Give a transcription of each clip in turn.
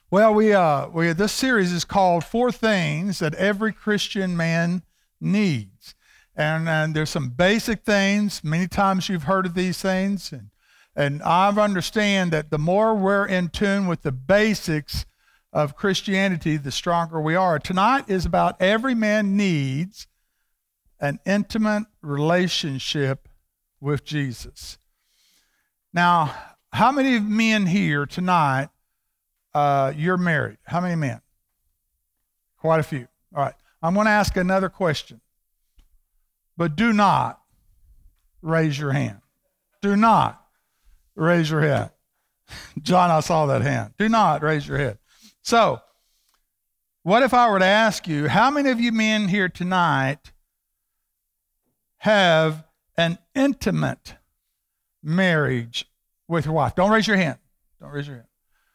Well, we this series is called Four Things That Every Christian Man Needs. And there's some basic things. Many times you've heard of these things. And I understand that the more we're in tune with the basics of Christianity, the stronger we are. Tonight is about every man needs an intimate relationship with Jesus. Now, how many men here tonight, you're married? How many men? Quite a few. All right. I'm going to ask another question. But do not raise your hand. Do not raise your hand. John, I saw that hand. Do not raise your head. So, what if I were to ask you, how many of you men here tonight have an intimate marriage with your wife? Don't raise your hand. Don't raise your hand.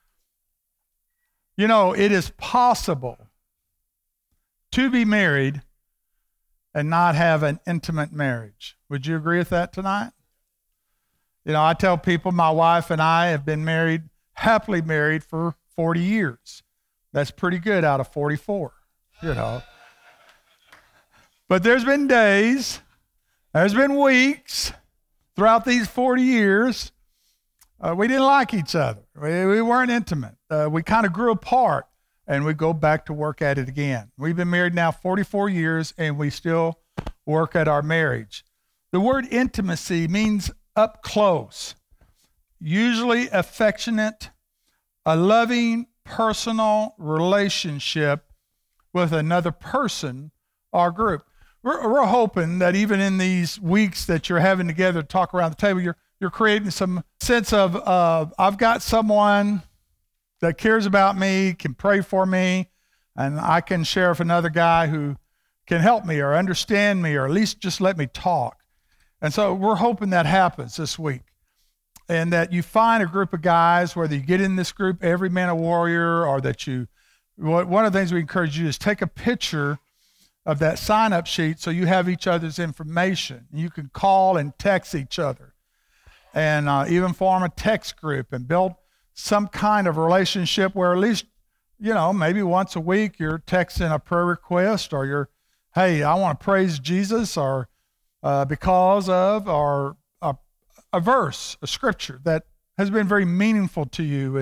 You know, it is possible to be married and not have an intimate marriage. Would you agree with that tonight? You know, I tell people my wife and I have been married, happily married for 40 years. That's pretty good out of 44, you know. But there's been days, there's been weeks throughout these 40 years, we didn't like each other. We weren't intimate. We kind of grew apart. And we go back to work at it again. We've been married now 44 years, and we still work at our marriage. The word intimacy means up close, usually affectionate, a loving, personal relationship with another person or group. We're hoping that even in these weeks that you're having together to talk around the table, you're creating some sense of I've got someone that cares about me, can pray for me, and I can share with another guy who can help me or understand me or at least just let me talk. And so we're hoping that happens this week and that you find a group of guys, whether you get in this group, Every Man a Warrior, or that one of the things we encourage you is take a picture of that sign-up sheet so you have each other's information. You can call and text each other and even form a text group and build some kind of relationship where at least, you know, maybe once a week you're texting a prayer request or you're, hey, I want to praise Jesus or because of, or a verse, a scripture that has been very meaningful to you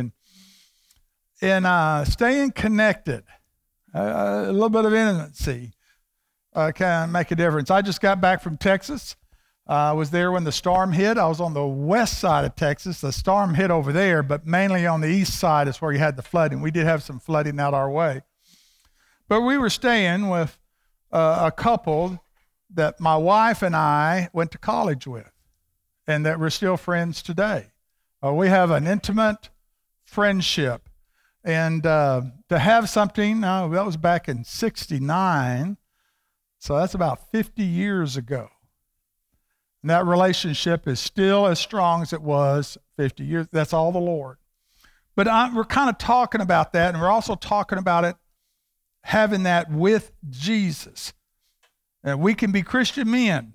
and staying connected, a little bit of intimacy can make a difference. I just got back from Texas. I was there when the storm hit. I was on the west side of Texas. The storm hit over there, but mainly on the east side is where you had the flooding. We did have some flooding out our way. But we were staying with a couple that my wife and I went to college with and that we're still friends today. We have an intimate friendship. And to have something, that was back in 1969, so that's about 50 years ago. And that relationship is still as strong as it was 50 years. That's all the Lord. But we're kind of talking about that, and we're also talking about it, having that with Jesus. And we can be Christian men,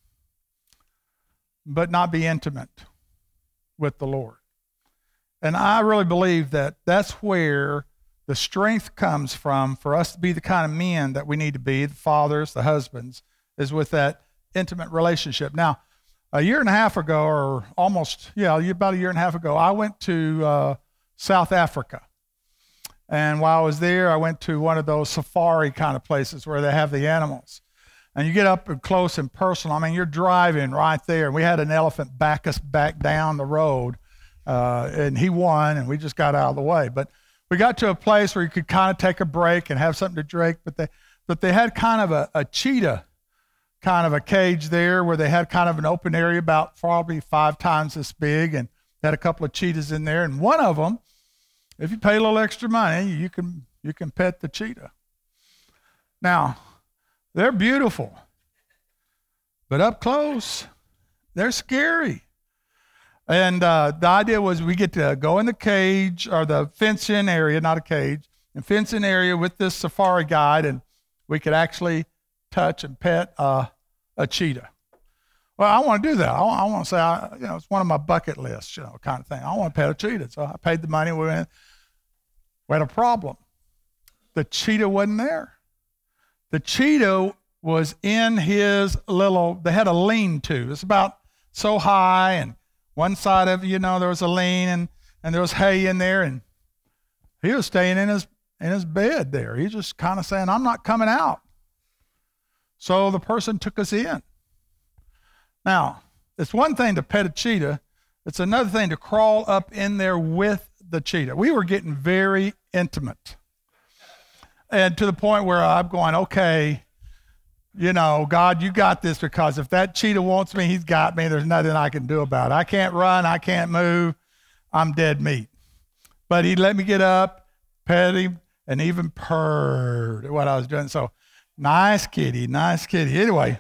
but not be intimate with the Lord. And I really believe that that's where the strength comes from for us to be the kind of men that we need to be, the fathers, the husbands, is with that intimate relationship. Now, a year and a half ago, or almost, about a year and a half ago, I went to South Africa. And while I was there, I went to one of those safari kind of places where they have the animals. And you get up and close and personal. I mean, you're driving right there. We had an elephant back us back down the road, and he won, and we just got out of the way. But we got to a place where you could kind of take a break and have something to drink, but they had kind of a cheetah kind of a cage there where they had kind of an open area about probably 5 times this big and had a couple of cheetahs in there. And one of them, if you pay a little extra money, you can pet the cheetah. Now, they're beautiful, but up close, they're scary. And the idea was we get to go in the cage or the fence-in area, not a cage, and fence-in area with this safari guide, and we could actually touch and pet a cheetah. Well, I want to do that. I want to say, it's one of my bucket lists, kind of thing. I want to pet a cheetah. So I paid the money. We went. We had a problem. The cheetah wasn't there. The cheetah was in his they had a lean-to. It's about so high, and one side of there was a lean, and there was hay in there, and he was staying in his bed there. He's just kind of saying, I'm not coming out. So the person took us in. Now, it's one thing to pet a cheetah. It's another thing to crawl up in there with the cheetah. We were getting very intimate. And to the point where I'm going, okay, God, you got this, because if that cheetah wants me, he's got me. There's nothing I can do about it. I can't run. I can't move. I'm dead meat. But he let me get up, pet him, and even purred at what I was doing. So, nice kitty. Anyway.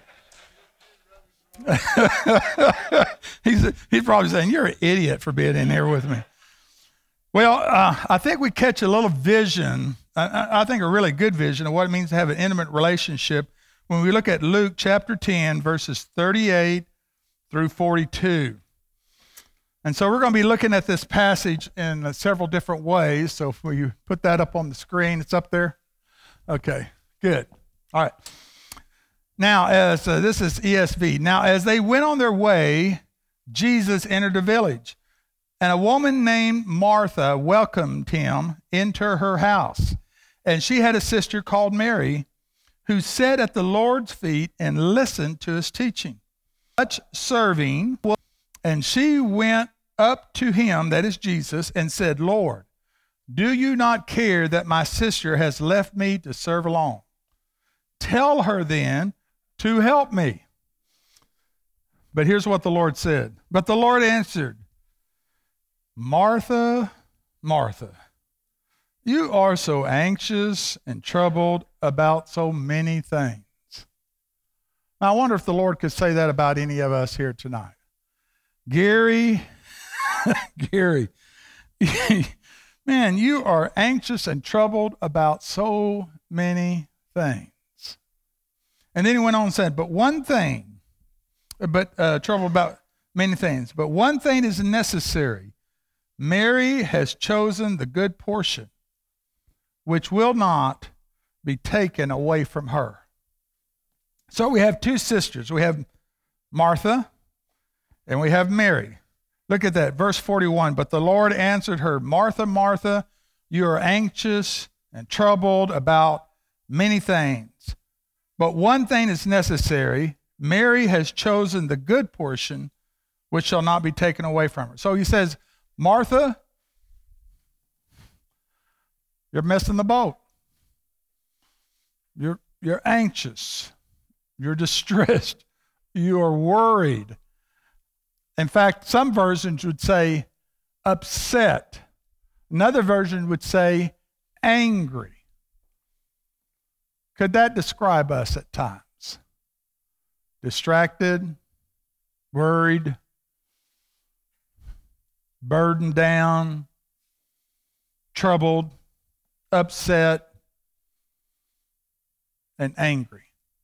He's probably saying, you're an idiot for being in here with me. Well, I think we catch a little vision, I think a really good vision of what it means to have an intimate relationship when we look at Luke chapter 10, verses 38 through 42. And so we're going to be looking at this passage in several different ways. So if you put that up on the screen, it's up there. Okay, good. All right. Now, this is ESV. Now, as they went on their way, Jesus entered a village, and a woman named Martha welcomed him into her house. And she had a sister called Mary, who sat at the Lord's feet and listened to his teaching. Much serving, and she went up to him, that is Jesus, and said, Lord, do you not care that my sister has left me to serve alone? Tell her then to help me. But here's what the Lord said. But the Lord answered, Martha, Martha, you are so anxious and troubled about so many things. Now, I wonder if the Lord could say that about any of us here tonight. Gary, man, you are anxious and troubled about so many things. And then he went on and said, trouble about many things. But one thing is necessary. Mary has chosen the good portion, which will not be taken away from her. So we have two sisters. We have Martha and we have Mary. Look at that, verse 41. But the Lord answered her, Martha, Martha, you are anxious and troubled about many things. But one thing is necessary. Mary has chosen the good portion, which shall not be taken away from her. So he says, Martha, you're missing the boat. You're anxious. You're distressed. You are worried. In fact, some versions would say upset. Another version would say angry. Could that describe us at times? Distracted, worried, burdened down, troubled, upset, and angry.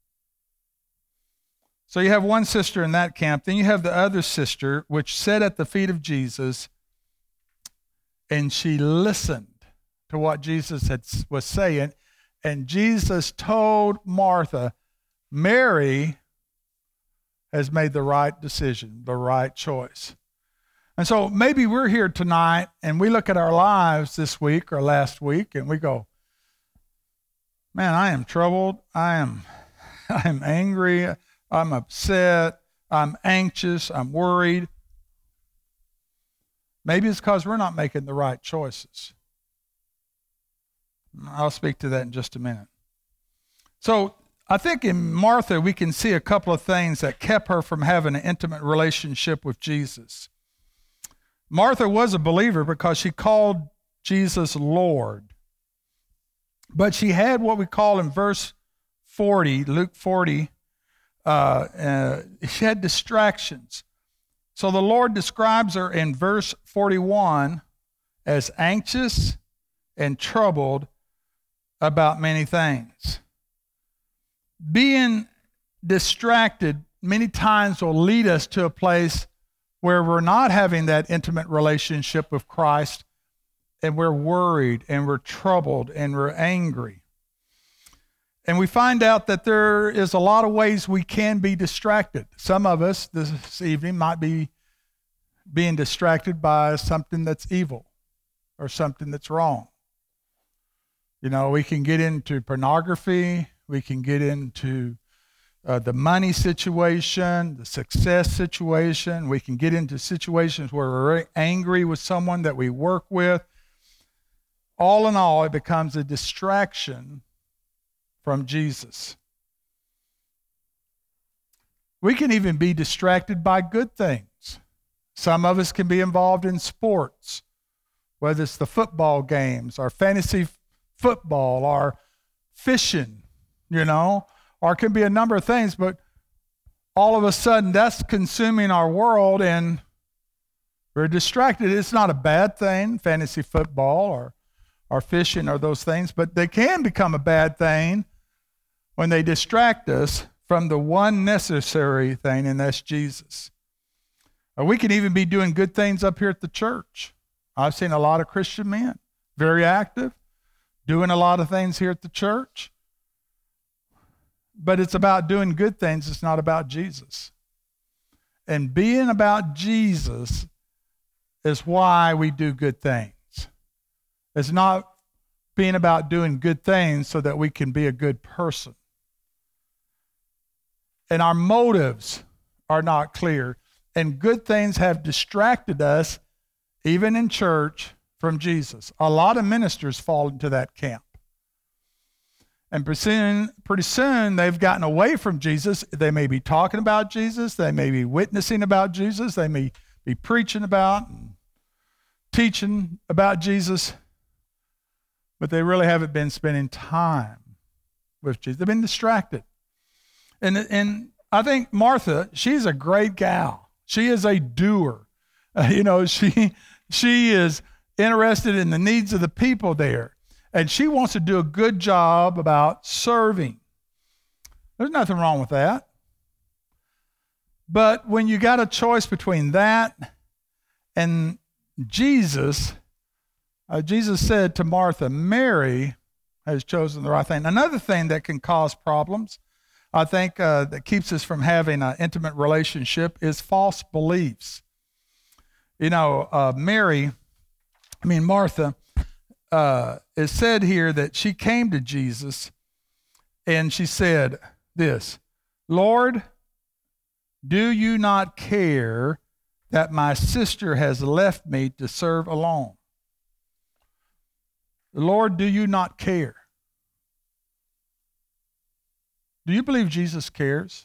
So you have one sister in that camp. Then you have the other sister, which sat at the feet of Jesus, and she listened to what Jesus was saying. And Jesus told Martha, Mary has made the right decision, the right choice. And so maybe we're here tonight and we look at our lives this week or last week and we go, man, I am troubled. I am angry. I'm upset. I'm anxious. I'm worried. Maybe it's because we're not making the right choices. I'll speak to that in just a minute. So I think in Martha, we can see a couple of things that kept her from having an intimate relationship with Jesus. Martha was a believer because she called Jesus Lord. But she had what we call in verse 40, Luke 40, she had distractions. So the Lord describes her in verse 41 as anxious and troubled about many things. Being distracted many times will lead us to a place where we're not having that intimate relationship with Christ, and we're worried and we're troubled and we're angry. And we find out that there is a lot of ways we can be distracted. Some of us this evening might be being distracted by something that's evil or something that's wrong. You know, we can get into pornography. We can get into the money situation, the success situation. We can get into situations where we're very angry with someone that we work with. All in all, it becomes a distraction from Jesus. We can even be distracted by good things. Some of us can be involved in sports, whether it's the football games or fantasy football or fishing, you know, or it can be a number of things, but all of a sudden that's consuming our world and we're distracted. It's not a bad thing, fantasy football or fishing or those things, but they can become a bad thing when they distract us from the one necessary thing, and that's Jesus. We can even be doing good things up here at the church. I've seen a lot of Christian men, very active, doing a lot of things here at the church. But it's about doing good things. It's not about Jesus. And being about Jesus is why we do good things. It's not being about doing good things so that we can be a good person. And our motives are not clear. And good things have distracted us, even in church, from Jesus. A lot of ministers fall into that camp. And pretty soon they've gotten away from Jesus. They may be talking about Jesus. They may be witnessing about Jesus. They may be preaching about and teaching about Jesus. But they really haven't been spending time with Jesus. They've been distracted. And I think Martha, she's a great gal. She is a doer. She is interested in the needs of the people there. And she wants to do a good job about serving. There's nothing wrong with that. But when you got a choice between that and Jesus, Jesus said to Martha, Mary has chosen the right thing. Another thing that can cause problems, I think, that keeps us from having an intimate relationship is false beliefs. Martha, it said here that she came to Jesus and she said this, Lord, do you not care that my sister has left me to serve alone? Lord, do you not care? Do you believe Jesus cares?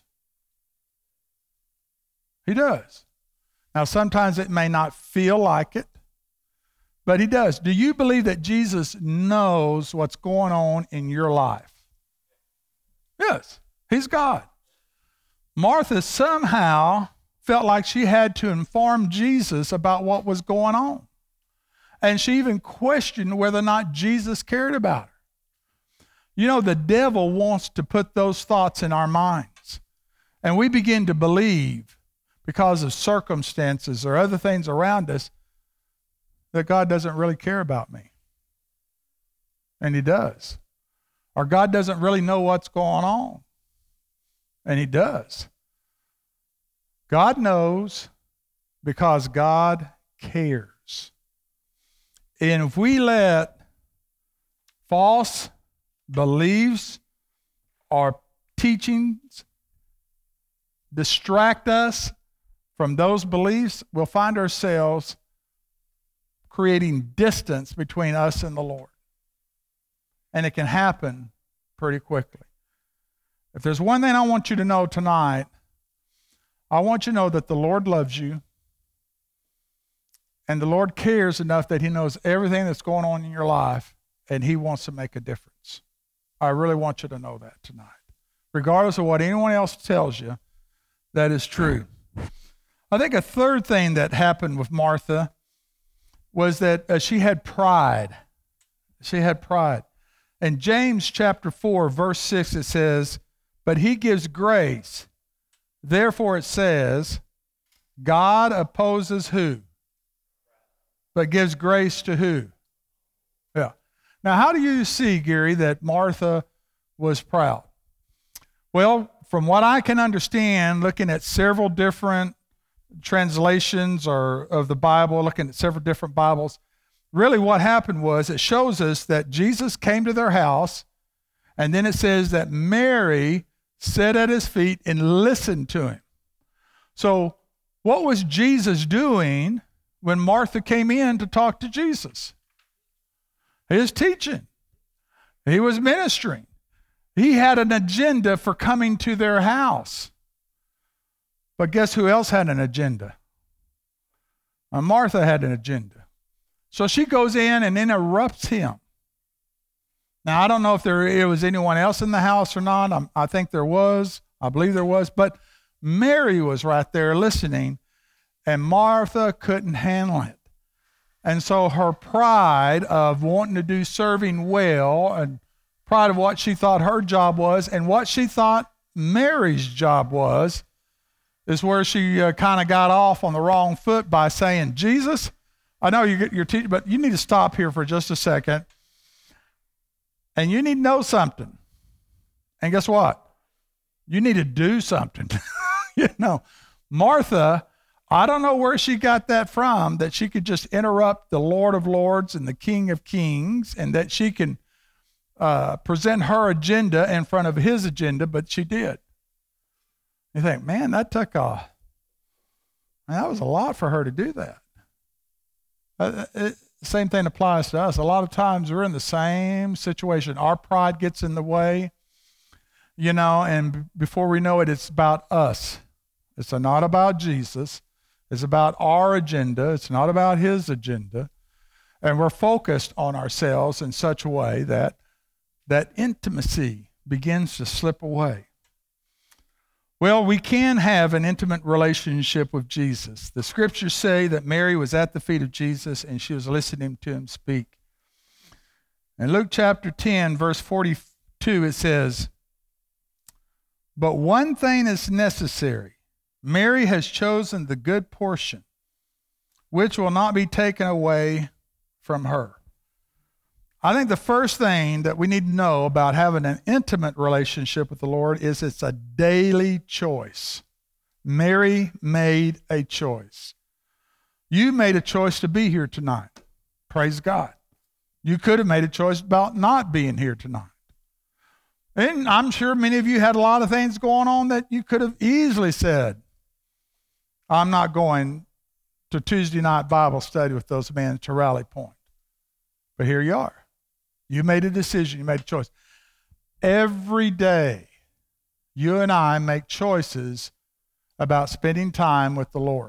He does. Now, sometimes it may not feel like it, but he does. Do you believe that Jesus knows what's going on in your life? Yes, he's God. Martha somehow felt like she had to inform Jesus about what was going on. And she even questioned whether or not Jesus cared about her. You know, the devil wants to put those thoughts in our minds. And we begin to believe, because of circumstances or other things around us, that God doesn't really care about me. And he does. Or God doesn't really know what's going on. And he does. God knows because God cares. And if we let false beliefs or teachings distract us from those beliefs, we'll find ourselves creating distance between us and the Lord. And it can happen pretty quickly. If there's one thing I want you to know tonight, I want you to know that the Lord loves you, and the Lord cares enough that he knows everything that's going on in your life, and he wants to make a difference. I really want you to know that tonight. Regardless of what anyone else tells you, that is true. I think a third thing that happened with Martha was that she had pride. She had pride. In James chapter 4, verse 6, it says, but he gives grace. Therefore it says, God opposes who? But gives grace to who? Now, how do you see, Gary, that Martha was proud? Well, from what I can understand, looking at several different translations of the Bible, looking at several different Bibles, really what happened was it shows us that Jesus came to their house, and then it says that Mary sat at his feet and listened to him. So what was Jesus doing when Martha came in to talk to Jesus? He was teaching. He was ministering. He had an agenda for coming to their house. But guess who else had an agenda? Martha had an agenda. So she goes in and interrupts him. Now, I don't know if there was anyone else in the house or not. I think there was. I believe there was. But Mary was right there listening, and Martha couldn't handle it. And so her pride of wanting to do serving well, and pride of what she thought her job was and what she thought Mary's job was, is where she kind of got off on the wrong foot by saying, Jesus, I know you're teaching, but you need to stop here for just a second. And you need to know something. And guess what? You need to do something. Martha, I don't know where she got that from, that she could just interrupt the Lord of Lords and the King of Kings, and that she can present her agenda in front of his agenda, but she did. You think, man, that was a lot for her to do that. Same thing applies to us. A lot of times we're in the same situation. Our pride gets in the way, and before we know it, it's about us. It's not about Jesus. It's about our agenda. It's not about his agenda. And we're focused on ourselves in such a way that intimacy begins to slip away. Well, we can have an intimate relationship with Jesus. The scriptures say that Mary was at the feet of Jesus and she was listening to him speak. In Luke chapter 10, verse 42, it says, "But one thing is necessary. Mary has chosen the good portion, which will not be taken away from her." I think the first thing that we need to know about having an intimate relationship with the Lord is it's a daily choice. Mary made a choice. You made a choice to be here tonight. Praise God. You could have made a choice about not being here tonight. And I'm sure many of you had a lot of things going on that you could have easily said, I'm not going to Tuesday night Bible study with those men to Rally Point. But here you are. You made a decision. You made a choice. Every day, you and I make choices about spending time with the Lord.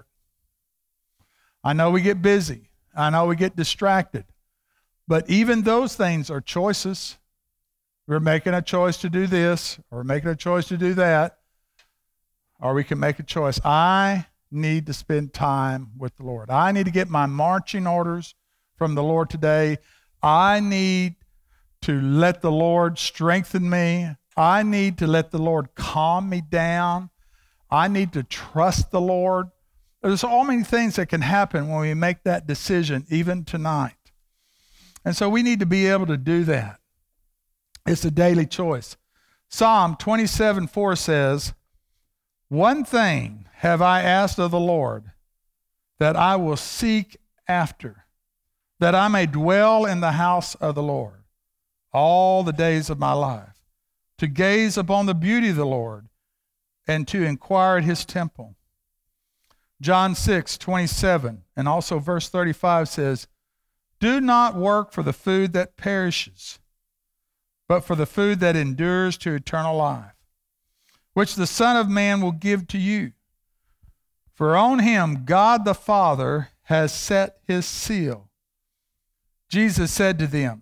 I know we get busy. I know we get distracted. But even those things are choices. We're making a choice to do this, or making a choice to do that, or we can make a choice. I need to spend time with the Lord. I need to get my marching orders from the Lord today. I need to let the Lord strengthen me. I need to let the Lord calm me down. I need to trust the Lord. There's so many things that can happen when we make that decision, even tonight. And so we need to be able to do that. It's a daily choice. Psalm 27:4 says, "One thing have I asked of the Lord, that I will seek after, that I may dwell in the house of the Lord all the days of my life, to gaze upon the beauty of the Lord and to inquire at his temple." John 6:27 and also verse 35 says, "Do not work for the food that perishes, but for the food that endures to eternal life, which the Son of Man will give to you. For on him God the Father has set his seal." Jesus said to them,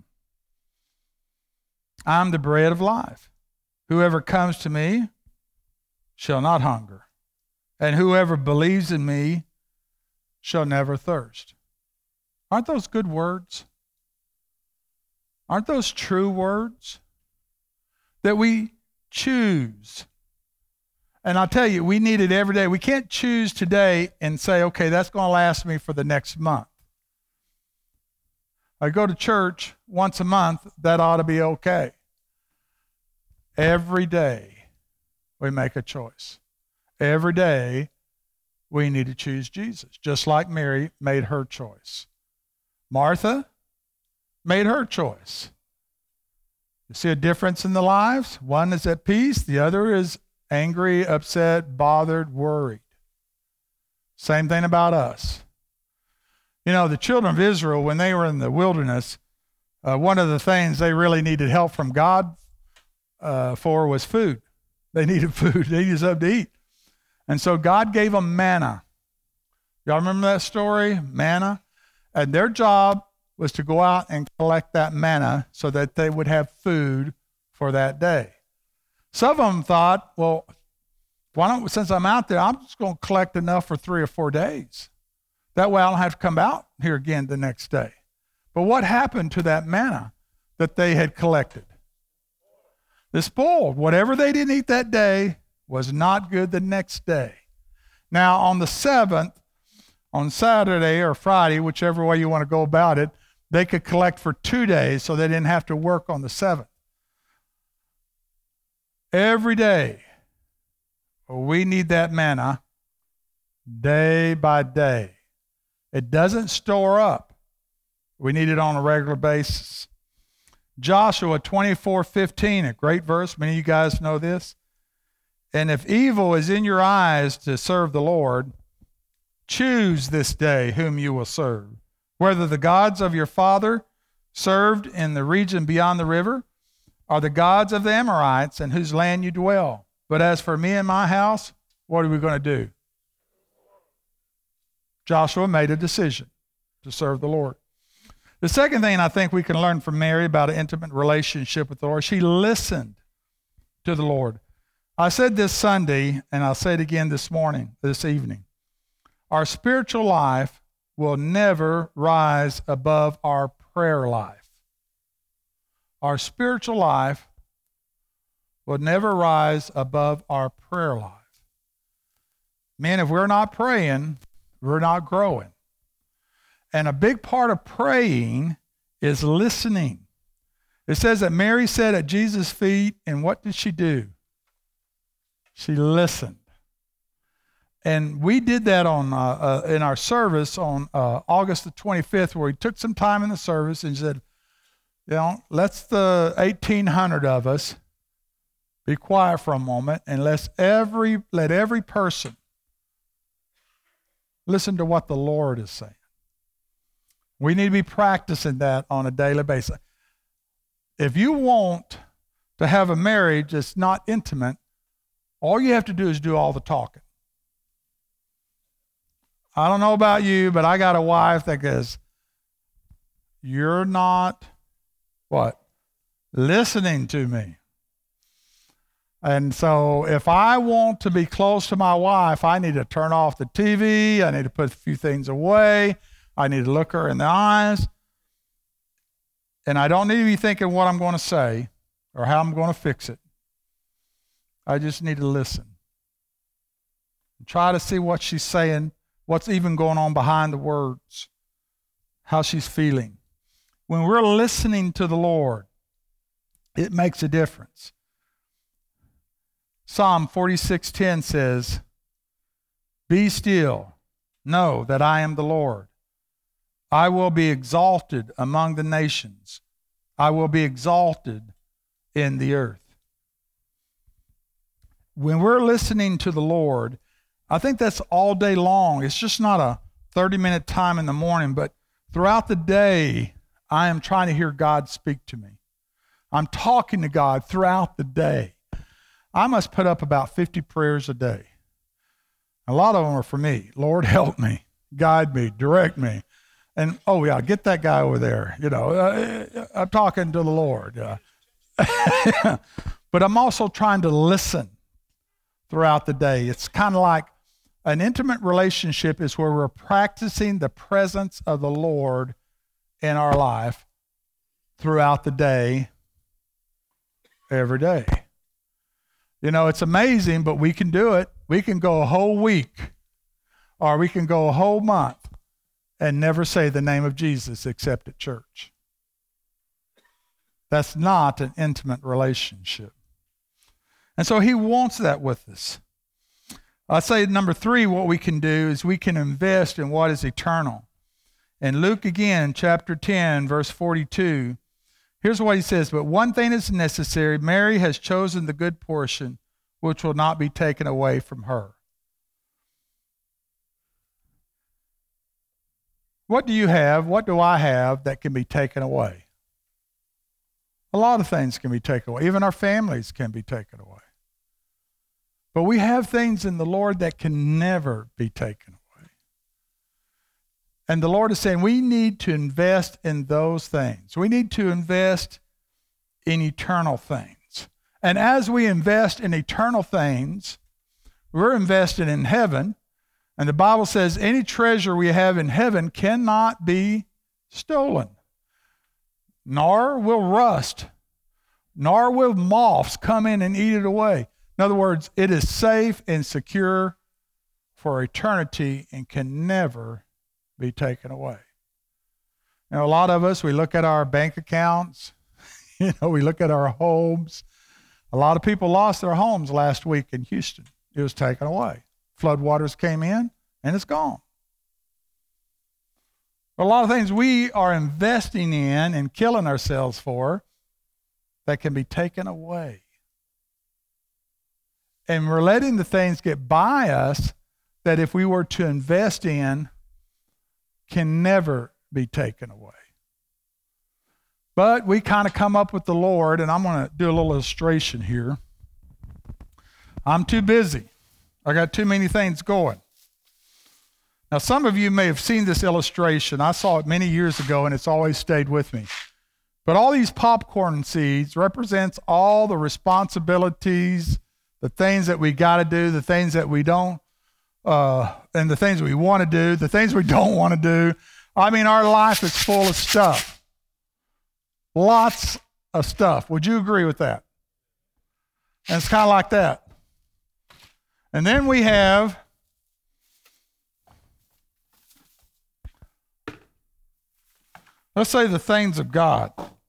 "I'm the bread of life. Whoever comes to me shall not hunger, and whoever believes in me shall never thirst." Aren't those good words? Aren't those true words? That we choose. And I'll tell you, we need it every day. We can't choose today and say, okay, that's going to last me for the next month. I go to church once a month, that ought to be okay. Every day we make a choice. Every day we need to choose Jesus, just like Mary made her choice. Martha made her choice. You see a difference in the lives? One is at peace, the other is angry, upset, bothered, worried. Same thing about us. You know, the children of Israel, when they were in the wilderness, one of the things they really needed help from God for was food. They needed food. They needed something to eat. And so God gave them manna. Y'all remember that story? Manna? And their job was to go out and collect that manna so that they would have food for that day. Some of them thought, well, why don't, since I'm out there, I'm just going to collect enough for 3 or 4 days. That way I don't have to come out here again the next day. But what happened to that manna that they had collected? It spoiled. Whatever they didn't eat that day was not good the next day. Now, on the 7th, on Saturday or Friday, whichever way you want to go about it, they could collect for 2 days so they didn't have to work on the 7th. Every day, we need that manna day by day. It doesn't store up. We need it on a regular basis. Joshua 24:15, a great verse. Many of you guys know this. And if evil is in your eyes to serve the Lord, choose this day whom you will serve, whether the gods of your father served in the region beyond the river, or the gods of the Amorites in whose land you dwell. But as for me and my house, what are we going to do? Joshua made a decision to serve the Lord. The second thing I think we can learn from Mary about an intimate relationship with the Lord, she listened to the Lord. I said this Sunday, and I'll say it again this evening. Our spiritual life will never rise above our prayer life. Our spiritual life will never rise above our prayer life. Man, if we're not praying, we're not growing. And a big part of praying is listening. It says that Mary sat at Jesus' feet, and what did she do? She listened. And we did that on in our service on August the 25th, where we took some time in the service and said, you know, let's the 1,800 of us be quiet for a moment and let every person listen to what the Lord is saying. We need to be practicing that on a daily basis. If you want to have a marriage that's not intimate, all you have to do is do all the talking. I don't know about you, but I got a wife that goes, you're not, what? Listening to me. And so if I want to be close to my wife, I need to turn off the TV. I need to put a few things away. I need to look her in the eyes. And I don't need to be thinking what I'm going to say or how I'm going to fix it. I just need to listen. Try to see what she's saying, what's even going on behind the words, how she's feeling. When we're listening to the Lord, it makes a difference. Psalm 46:10 says, "Be still, know that I am the Lord. I will be exalted among the nations. I will be exalted in the earth." When we're listening to the Lord, I think that's all day long. It's just not a 30-minute time in the morning, but throughout the day, I am trying to hear God speak to me. I'm talking to God throughout the day. I must put up about 50 prayers a day. A lot of them are for me. Lord, help me, guide me, direct me. And, oh, yeah, get that guy over there. You know, I'm talking to the Lord. But I'm also trying to listen throughout the day. It's kind of like an intimate relationship is where we're practicing the presence of the Lord in our life throughout the day, every day. You know, it's amazing, but we can do it. We can go a whole week, or we can go a whole month and never say the name of Jesus except at church. That's not an intimate relationship. And so he wants that with us. I say number 3, what we can do is we can invest in what is eternal. In Luke again, chapter 10, verse 42, here's what he says, "But one thing is necessary. Mary has chosen the good portion, which will not be taken away from her." What do you have? What do I have that can be taken away? A lot of things can be taken away. Even our families can be taken away. But we have things in the Lord that can never be taken away. And the Lord is saying we need to invest in those things. We need to invest in eternal things. And as we invest in eternal things, we're invested in heaven. And the Bible says any treasure we have in heaven cannot be stolen, nor will rust, nor will moths come in and eat it away. In other words, it is safe and secure for eternity and can never be taken away. You know, a lot of us, we look at our bank accounts, we look at our homes. A lot of people lost their homes last week in Houston. It was taken away. Floodwaters came in and it's gone. A lot of things we are investing in and killing ourselves for that can be taken away. And we're letting the things get by us that if we were to invest in, can never be taken away. But we kind of come up with the Lord, and I'm going to do a little illustration here. I'm too busy. I got too many things going. Now, some of you may have seen this illustration. I saw it many years ago, and it's always stayed with me. But all these popcorn seeds represents all the responsibilities, the things that we got to do, the things that we don't, and the things we want to do, the things we don't want to do. I mean, our life is full of stuff. Lots of stuff. Would you agree with that? And it's kind of like that. And then we have let's say the things of God.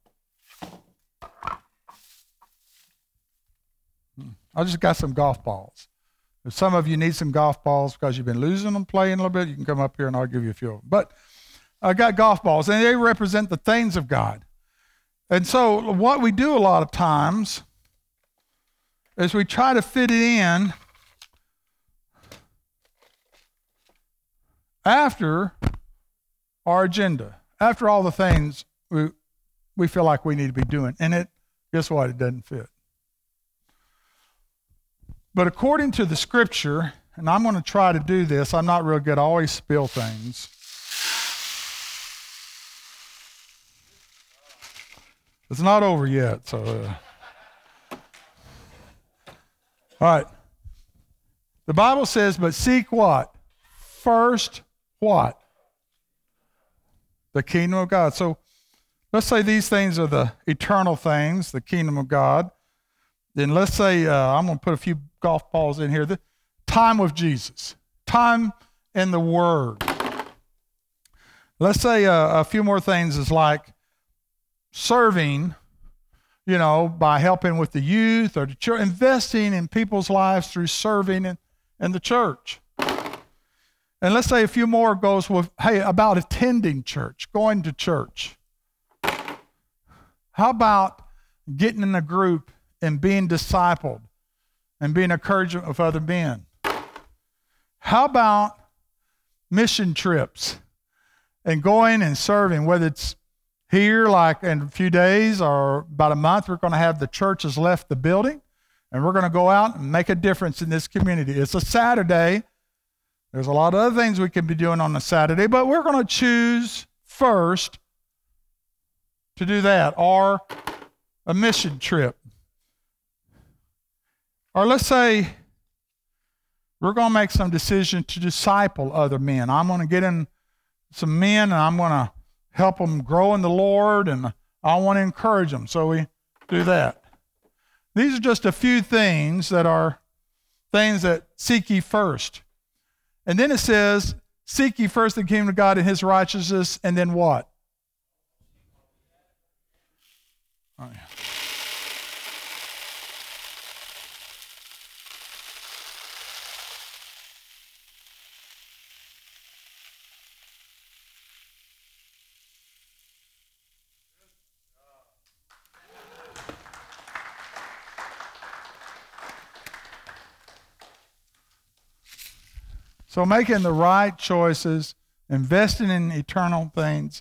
I just got some golf balls. If some of you need some golf balls because you've been losing them playing a little bit, you can come up here and I'll give you a few of them. But I got golf balls, and they represent the things of God. And so what we do a lot of times is we try to fit it in after our agenda, after all the things we feel like we need to be doing. And guess what? It doesn't fit. But according to the scripture, and I'm going to try to do this, I'm not real good, I always spill things. It's not over yet, so. All right. The Bible says, but seek what? First what? The kingdom of God. So let's say these things are the eternal things, the kingdom of God. Then let's say, I'm going to put a few golf balls in here. The time with Jesus. Time in the Word. Let's say a few more things is like serving, by helping with the youth or the church, investing in people's lives through serving in the church. And let's say a few more goes with, about attending church, going to church. How about getting in a group and being discipled and being encouragement of other men? How about mission trips and going and serving, whether it's here like in a few days or about a month, we're going to have the church has left the building and we're going to go out and make a difference in this community. It's a Saturday. There's a lot of other things we can be doing on a Saturday, but we're going to choose first to do that, or a mission trip. Or let's say we're going to make some decision to disciple other men. I'm going to get in some men and I'm going to help them grow in the Lord, and I want to encourage them. So we do that. These are just a few things that are things that seek ye first. And then it says, Seek ye first the kingdom of God and his righteousness, and then what? Oh, yeah. So making the right choices, investing in eternal things,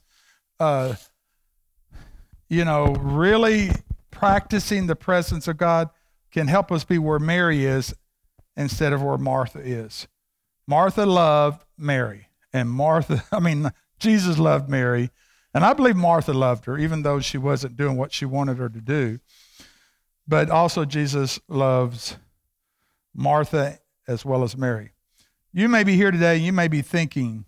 really practicing the presence of God can help us be where Mary is instead of where Martha is. Martha loved Mary, and Jesus loved Mary, and I believe Martha loved her, even though she wasn't doing what she wanted her to do. But also Jesus loves Martha as well as Mary. You may be here today, you may be thinking,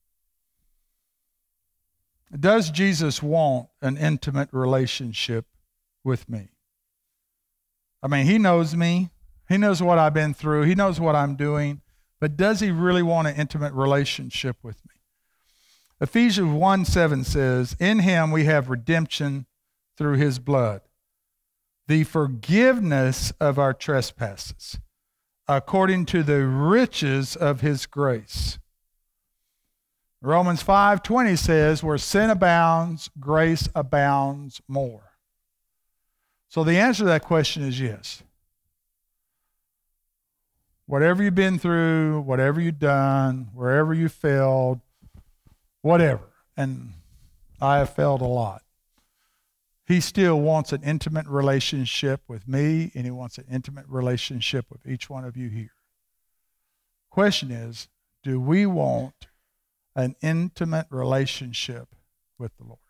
does Jesus want an intimate relationship with me? I mean, he knows me. He knows what I've been through. He knows what I'm doing. But does he really want an intimate relationship with me? Ephesians 1:7 says, in him we have redemption through his blood, the forgiveness of our trespasses, according to the riches of his grace. Romans 5:20 says, where sin abounds, grace abounds more. So the answer to that question is yes. Whatever you've been through, whatever you've done, wherever you failed, whatever, and I have failed a lot, he still wants an intimate relationship with me, and he wants an intimate relationship with each one of you here. Question is, do we want an intimate relationship with the Lord?